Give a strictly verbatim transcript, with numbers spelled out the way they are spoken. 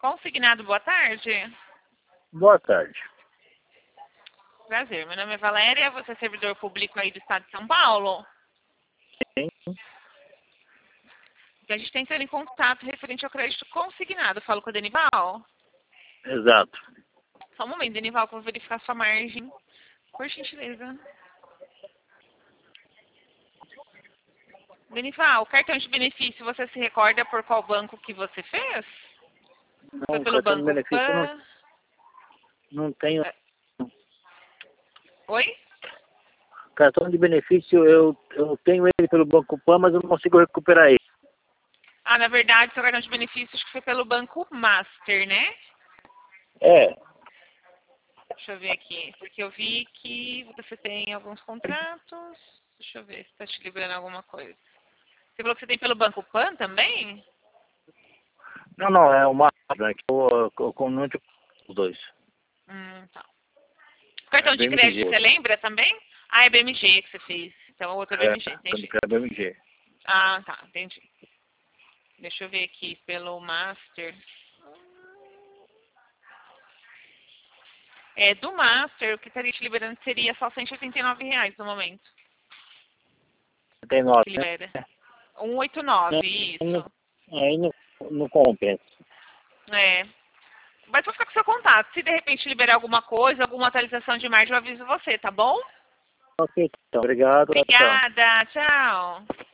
Consignado, boa tarde. Boa tarde. Prazer, meu nome é Valéria, você é servidor público aí do estado de São Paulo? Sim. A gente está entrando em contato referente ao crédito consignado. Falo com a Denival? Exato. Só um momento, Denival, que eu vou verificar sua margem. Por gentileza. Denival, o cartão de benefício, você se recorda por qual banco que você fez? Não, Foi o pelo cartão de Banco benefício eu Pan? não, não tenho. É. Oi? Cartão de benefício eu, eu tenho ele pelo Banco Pan, mas eu não consigo recuperar ele. Ah, na verdade, seu cartão de benefício acho que foi pelo Banco Master, né? É. Deixa eu ver aqui, porque eu vi que você tem alguns contratos. Deixa eu ver se está te livrando alguma coisa. Você falou que você tem pelo Banco Pan também? Não, não, é uma. Né, que eu, eu conunte os dois. Hum, tá. O cartão É de B M G. crédito você lembra também? Ah, é B M G que você fez. Então, o outro é B M G, É, entendi. é B M G. Ah, tá, entendi. Deixa eu ver aqui pelo Master. É, do Master, o que estaria te liberando seria só cento e oitenta e nove reais no momento. Tem nove, Que né? libera. cento e oitenta e nove, isso. Aí não, não compensa. É. Mas vou ficar com seu contato. Se de repente liberar alguma coisa, alguma atualização de margem, eu aviso você, tá bom? Ok, então. Obrigado. Tchau. Obrigada, tchau.